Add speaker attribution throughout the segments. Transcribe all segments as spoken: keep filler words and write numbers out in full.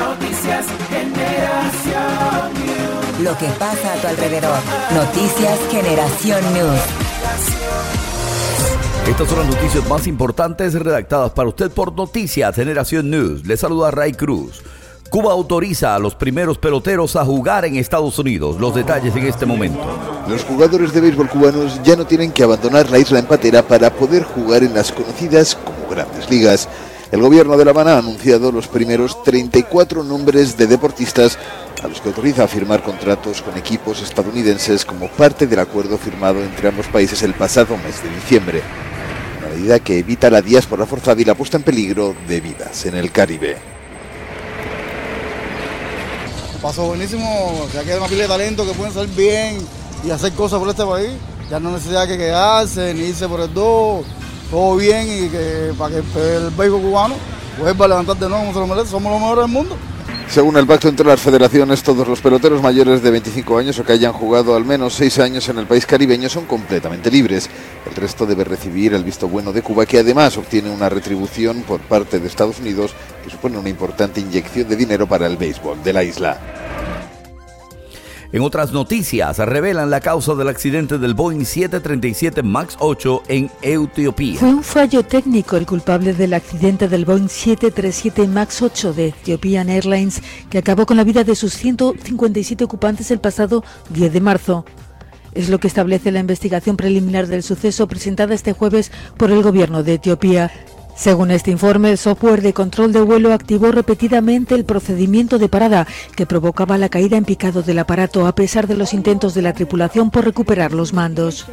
Speaker 1: Noticias Generación News.
Speaker 2: Lo que pasa a tu alrededor. Noticias Generación News.
Speaker 3: Estas son las noticias más importantes redactadas para usted por Noticias Generación News. Les saluda Ray Cruz. Cuba autoriza a los primeros peloteros a jugar en Estados Unidos. Los detalles en este momento.
Speaker 4: Los jugadores de béisbol cubanos ya no tienen que abandonar la isla empatera para poder jugar en las conocidas como Grandes Ligas. El gobierno de La Habana ha anunciado los primeros treinta y cuatro nombres de deportistas a los que autoriza a firmar contratos con equipos estadounidenses como parte del acuerdo firmado entre ambos países el pasado mes de diciembre. Una medida que evita la diáspora forzada y la puesta en peligro de vidas en el Caribe.
Speaker 5: Pasó buenísimo, ya que hay una pila de talento que pueden salir bien y hacer cosas por este país. Ya no hay necesidad de quedarse, ni irse por el dos, todo bien y que para que el béisbol cubano vuelva a levantar de nuevo como se lo merece. Somos los mejores del mundo.
Speaker 4: Según el pacto entre las federaciones, todos los peloteros mayores de veinticinco años o que hayan jugado al menos seis años en el país caribeño son completamente libres. El resto debe recibir el visto bueno de Cuba, que además obtiene una retribución por parte de Estados Unidos que supone una importante inyección de dinero para el béisbol de la isla.
Speaker 3: En otras noticias, revelan la causa del accidente del Boeing siete treinta y siete MAX ocho en Etiopía.
Speaker 6: Fue un fallo técnico el culpable del accidente del Boeing siete treinta y siete MAX ocho de Ethiopian Airlines, que acabó con la vida de sus ciento cincuenta y siete ocupantes el pasado diez de marzo. Es lo que establece la investigación preliminar del suceso presentada este jueves por el gobierno de Etiopía. Según este informe, el software de control de vuelo activó repetidamente el procedimiento de parada que provocaba la caída en picado del aparato a pesar de los intentos de la tripulación por recuperar los mandos.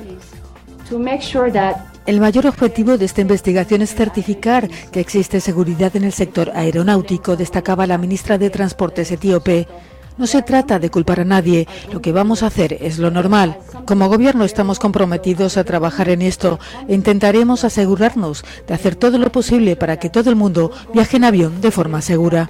Speaker 6: El mayor objetivo de esta investigación es certificar que existe seguridad en el sector aeronáutico, destacaba la ministra de Transportes etíope. No se trata de culpar a nadie, lo que vamos a hacer es lo normal. Como gobierno estamos comprometidos a trabajar en esto e intentaremos asegurarnos de hacer todo lo posible para que todo el mundo viaje en avión de forma segura.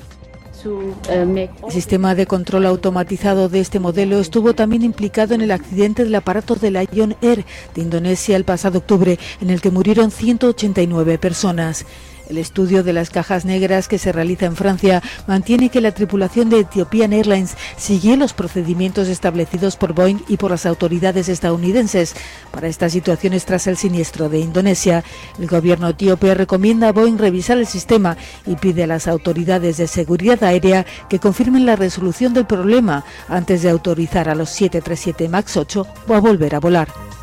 Speaker 6: El sistema de control automatizado de este modelo estuvo también implicado en el accidente del aparato de Lion Air de Indonesia el pasado octubre, en el que murieron ciento ochenta y nueve personas. El estudio de las cajas negras que se realiza en Francia mantiene que la tripulación de Ethiopian Airlines siguió los procedimientos establecidos por Boeing y por las autoridades estadounidenses para estas situaciones tras el siniestro de Indonesia. El gobierno etíope recomienda a Boeing revisar el sistema y pide a las autoridades de seguridad aérea que confirmen la resolución del problema antes de autorizar a los siete treinta y siete MAX ocho a volver a volar.